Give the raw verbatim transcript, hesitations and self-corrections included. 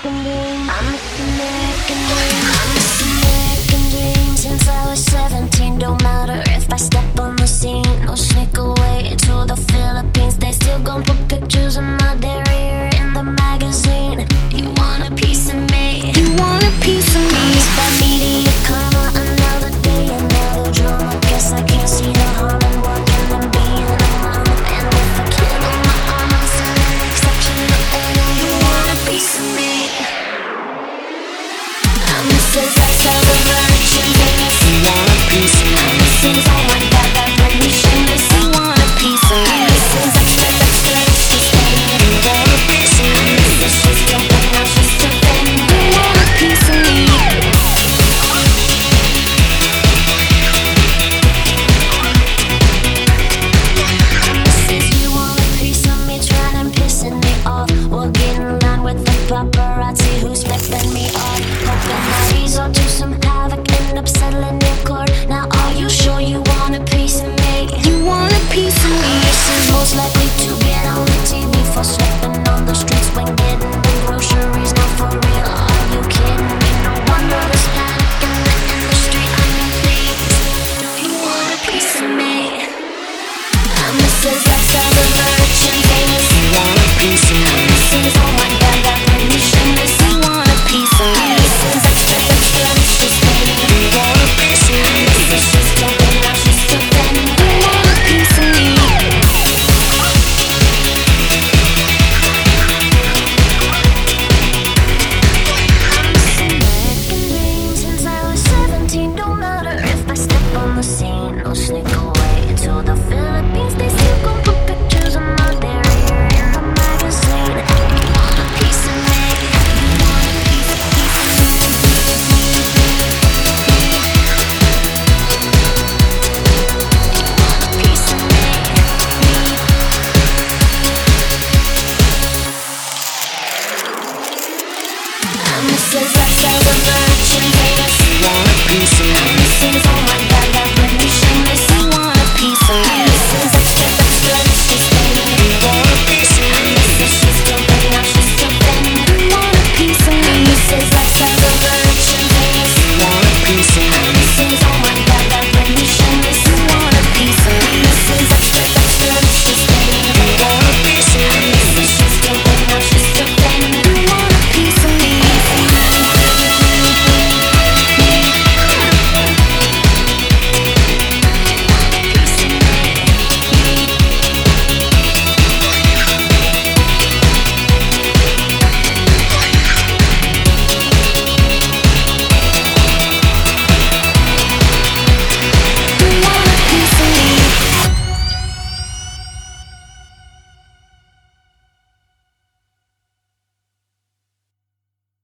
American dream since I was seventeen. Don't matter if I step on the scene or sneak away to the Philippines. They still gon' put pictures of my derriere in the magazine. You want a piece of me? You want a piece of me? Bad media karma, another day, another drama. Guess I can't see the harm in working and being a mom. And if I can't on my arm, I'm still an exception. Oh, you want a piece of me? I'm Missus X of the Virgin. You want a piece of me? This is all I